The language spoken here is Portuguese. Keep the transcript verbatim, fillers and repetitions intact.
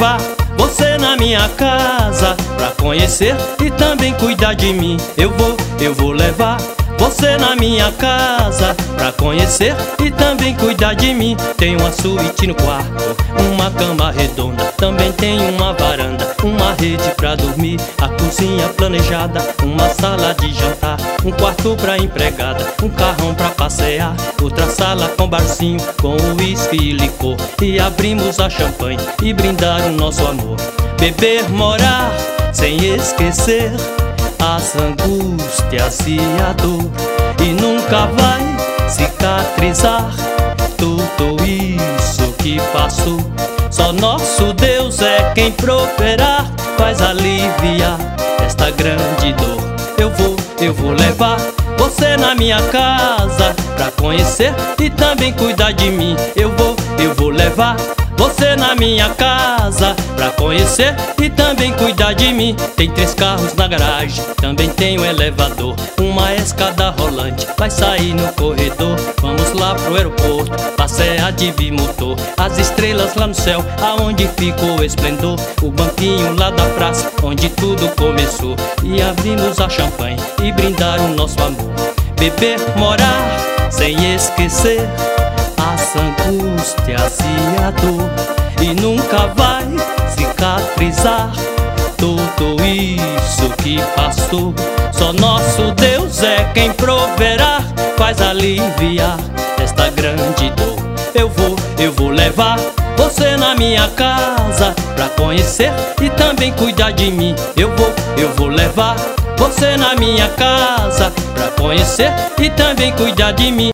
levar você na minha casa pra conhecer e também cuidar de mim. Eu vou, eu vou levar você na minha casa pra conhecer e também cuidar de mim. Tem uma suíte no quarto, uma cama redonda, também tem uma varanda, uma rede pra dormir, a cozinha planejada, uma sala de jantar, um quarto pra empregada, um carrão pra passear, outra sala com barzinho, com uísque e licor. E abrimos a champanhe e brindar o nosso amor. Beber, morar, sem esquecer as angústias e a dor, e nunca vai cicatrizar tudo isso que passou. Só nosso Deus é quem proverá, faz aliviar esta grande dor. Eu vou, eu vou levar você na minha casa pra conhecer e também cuidar de mim. Eu vou, eu vou levar você na minha casa pra conhecer e também cuidar de mim. Tem três carros na garagem, também tem um elevador, uma escada rolante, vai sair no corredor. Vamos lá pro aeroporto, passear de bimotor, as estrelas lá no céu, aonde ficou o esplendor, o banquinho lá da praça, onde tudo começou. E abrimos a champanhe e brindar o nosso amor. Beber, morar, sem esquecer as angústias e a dor, e nunca vai cicatrizar tudo isso que passou. Só nosso Deus é quem proverá, faz aliviar esta grande dor. Eu vou, eu vou levar você na minha casa pra conhecer e também cuidar de mim. Eu vou, eu vou levar você na minha casa pra conhecer e também cuidar de mim.